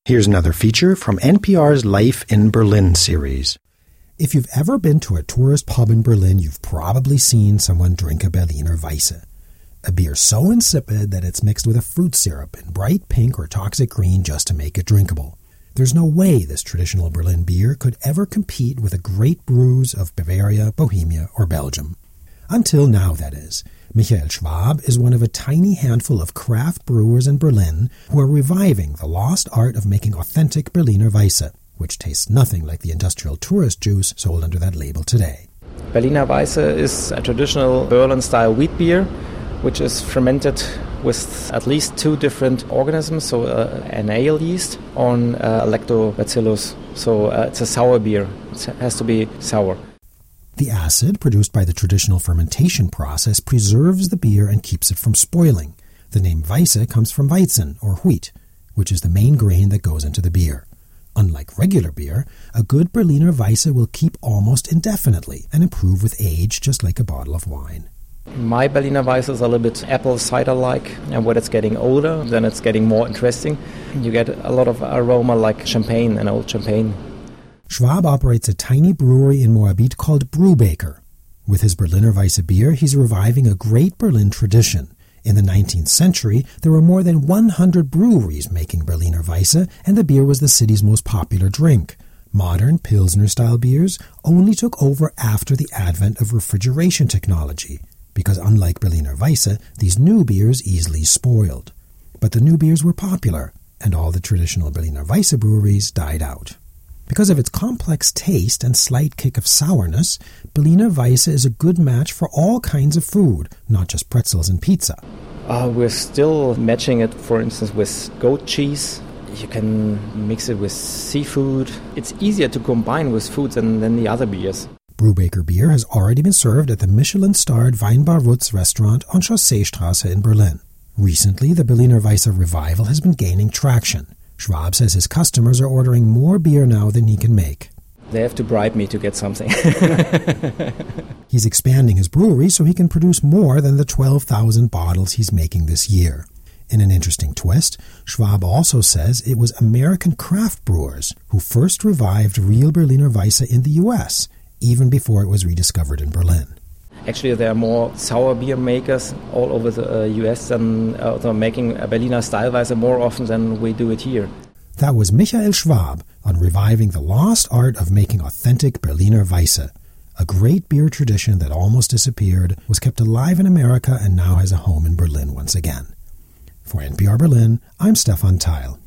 Here's another feature from NPR's Life in Berlin series. If you've ever been to a tourist pub in Berlin, you've probably seen someone drink a Berliner Weisse, a beer so insipid that it's mixed with a fruit syrup in bright pink or toxic green just to make it drinkable. There's no way this traditional Berlin beer could ever compete with the great brews of Bavaria, Bohemia, or Belgium. Until now, that is. Michael Schwab is one of a tiny handful of craft brewers in Berlin who are reviving the lost art of making authentic Berliner Weisse, which tastes nothing like the industrial tourist juice sold under that label today. Berliner Weisse is a traditional Berlin-style wheat beer, which is fermented with at least 2 different organisms, so an ale yeast on Lactobacillus. So it's a sour beer. It has to be sour. The acid produced by the traditional fermentation process preserves the beer and keeps it from spoiling. The name Weisse comes from Weizen, or wheat, which is the main grain that goes into the beer. Unlike regular beer, a good Berliner Weisse will keep almost indefinitely and improve with age, just like a bottle of wine. My Berliner Weisse is a little bit apple cider-like, and when it's getting older, then it's getting more interesting. You get a lot of aroma like champagne, an old champagne. Schwab operates a tiny brewery in Moabit called Brubaker. With his Berliner Weisse beer, he's reviving a great Berlin tradition. In the 19th century, there were more than 100 breweries making Berliner Weisse, and the beer was the city's most popular drink. Modern Pilsner-style beers only took over after the advent of refrigeration technology, because unlike Berliner Weisse, these new beers easily spoiled. But the new beers were popular, and all the traditional Berliner Weisse breweries died out. Because of its complex taste and slight kick of sourness, Berliner Weisse is a good match for all kinds of food, not just pretzels and pizza. We're still matching it, for instance, with goat cheese. You can mix it with seafood. It's easier to combine with foods than the other beers. Brubaker beer has already been served at the Michelin-starred Weinbar Wutz restaurant on Chausseestraße in Berlin. Recently, the Berliner Weisse revival has been gaining traction. Schwab says his customers are ordering more beer now than he can make. They have to bribe me to get something. He's expanding his brewery so he can produce more than the 12,000 bottles he's making this year. In an interesting twist, Schwab also says it was American craft brewers who first revived real Berliner Weisse in the U.S., even before it was rediscovered in Berlin. Actually, there are more sour beer makers all over the U.S. than making a Berliner style Weisse more often than we do it here. That was Michael Schwab on reviving the lost art of making authentic Berliner Weisse. A great beer tradition that almost disappeared, was kept alive in America, and now has a home in Berlin once again. For NPR Berlin, I'm Stefan Theil.